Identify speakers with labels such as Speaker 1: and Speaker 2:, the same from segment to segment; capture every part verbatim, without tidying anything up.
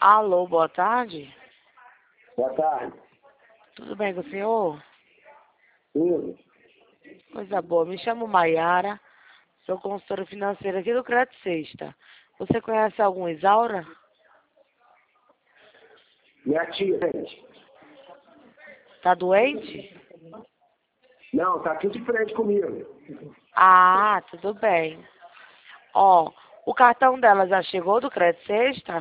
Speaker 1: Alô, boa tarde.
Speaker 2: Boa tarde.
Speaker 1: Tudo bem com o senhor?
Speaker 2: Tudo.
Speaker 1: Coisa boa. Me chamo Maiara. Sou consultora financeira aqui do Crédito Sexta. Você conhece algum Isaura?
Speaker 2: Minha tia, gente.
Speaker 1: Tá doente?
Speaker 2: Não, tá aqui de frente comigo.
Speaker 1: Ah, tudo bem. Ó, o cartão dela já chegou do Crédito Sexta?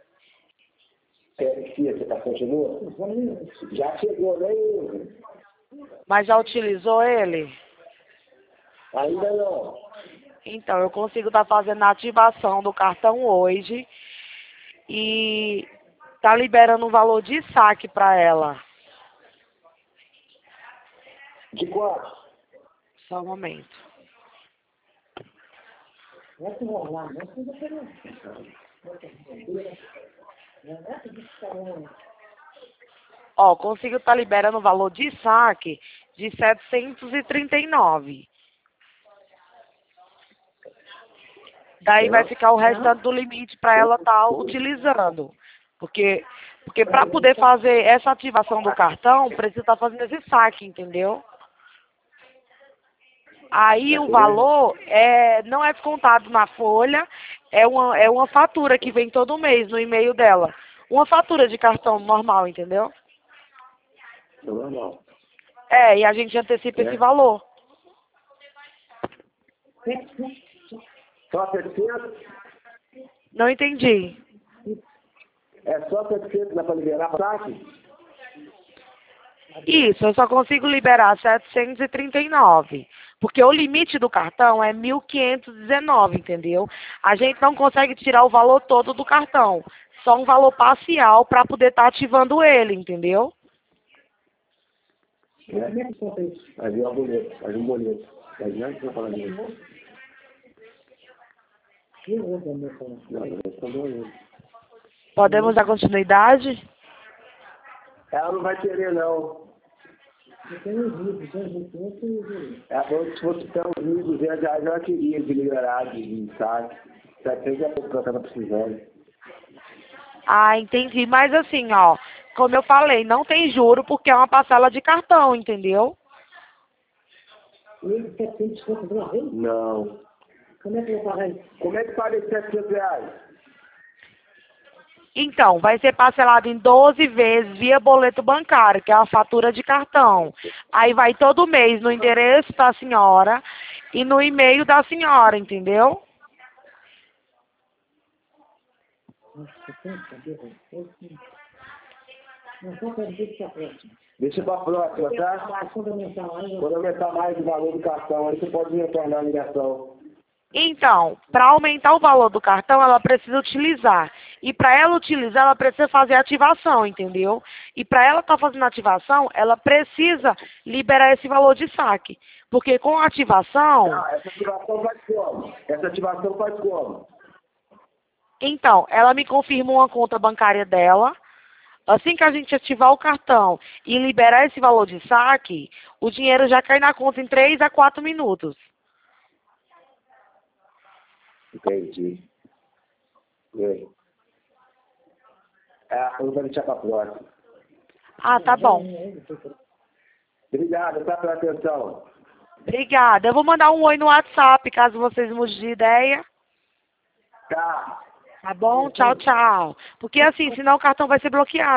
Speaker 2: É, tia, você tá continua? Já chegou, né?
Speaker 1: Mas já utilizou ele?
Speaker 2: Ainda não.
Speaker 1: Então, eu consigo estar fazendo a ativação do cartão hoje e tá liberando um valor de saque para ela.
Speaker 2: De quanto?
Speaker 1: Só um momento. Ó, consigo estar liberando o valor de saque de setecentos e trinta e nove. Daí vai ficar o restante do limite para ela estar utilizando. Porque, porque para poder fazer essa ativação do cartão, precisa estar fazendo esse saque, entendeu? Aí o valor é, não é descontado na folha, é uma, é uma fatura que vem todo mês no e-mail dela. Uma fatura de cartão normal, entendeu?
Speaker 2: Normal.
Speaker 1: É, e a gente antecipa
Speaker 2: É.
Speaker 1: esse valor.
Speaker 2: Só setecentos?
Speaker 1: Não entendi.
Speaker 2: É só setecentos, dá pra liberar saque?
Speaker 1: Isso, eu só consigo liberar setecentos e trinta e nove. Porque o limite do cartão é mil quinhentos e dezenove, entendeu? A gente não consegue tirar o valor todo do cartão. Só um valor parcial para poder estar ativando ele, entendeu?
Speaker 2: É. Aí vem o boleto, aí um boleto. Aí não é que você fala nisso. Não, não respondeu ele.
Speaker 1: Podemos dar continuidade?
Speaker 2: Ela não vai querer, não. Ela falou que se fosse até uns mil e duzentos reais, ela queria de liberar de de saque. setecentos é pouco que ela estava precisando.
Speaker 1: Ah, entendi. Mas assim, ó, como eu falei, não tem juro porque é uma parcela de cartão, entendeu?
Speaker 2: Não. Como é que eu pago isso? Como é que paga esses setecentos reais?
Speaker 1: Então, vai ser parcelado em doze vezes via boleto bancário, que é a fatura de cartão. Aí vai todo mês no endereço da senhora e no e-mail da senhora, entendeu?
Speaker 2: Deixa pra próxima, tá? Quando aumentar mais o valor do cartão, aí você pode retornar a ligação.
Speaker 1: Então, para aumentar o valor do cartão, ela precisa utilizar. E para ela utilizar, ela precisa fazer ativação, entendeu? E para ela estar fazendo ativação, ela precisa liberar esse valor de saque. Porque com a ativação...
Speaker 2: Não, essa ativação faz como? Essa ativação faz como?
Speaker 1: Então, ela me confirma uma conta bancária dela. Assim que a gente ativar o cartão e liberar esse valor de saque, o dinheiro já cai na conta em três a quatro minutos.
Speaker 2: Entendi. É. Ah, eu vou deixar pra próxima.
Speaker 1: Ah, tá bom.
Speaker 2: Obrigado, tá, pela atenção.
Speaker 1: Obrigada. Eu vou mandar um oi no WhatsApp, caso vocês mudem de ideia.
Speaker 2: Tá.
Speaker 1: Tá bom? Tchau, tchau. Porque assim, senão o cartão vai ser bloqueado.